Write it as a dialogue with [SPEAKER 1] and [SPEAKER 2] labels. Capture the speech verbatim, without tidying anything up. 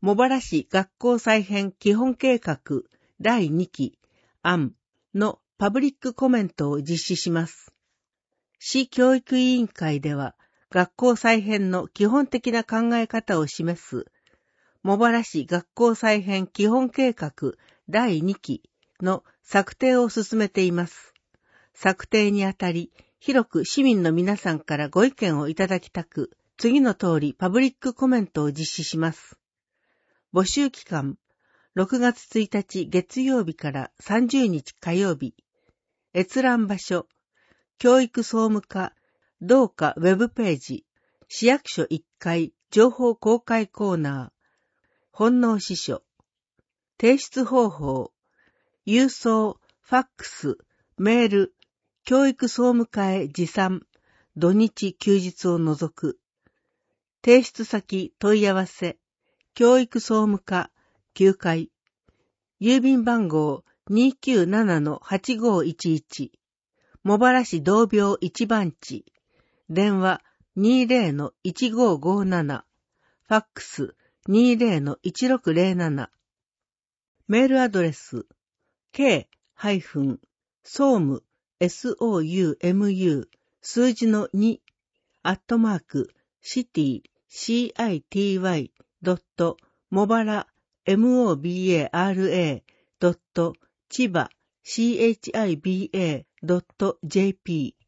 [SPEAKER 1] 茂原市学校再編基本計画だいにき案のパブリックコメントを実施します。市教育委員会では、学校再編の基本的な考え方を示す、茂原市学校再編基本計画だいにきの策定を進めています。策定にあたり、広く市民の皆さんからご意見をいただきたく、次の通りパブリックコメントを実施します。募集期間、ろくがつついたち月曜日からさんじゅうにち火曜日。閲覧場所、教育総務課、同課ウェブページ、市役所いっかい情報公開コーナー、本能司書。提出方法、郵送、ファックス、メール、教育総務課へ持参、土日休日を除く。提出先問い合わせ、教育総務課きゅうかい。郵便番号 にきゅうななのはちごいちいち。茂原市同病いち番地。電話 にじゅうのいちごごなな。ファックス にじゅうのいちろくぜろなな。メールアドレス k-総務 soumu 数字のにアットマーク city city ドット茂原 mobara ドット千葉 chiba ドット jp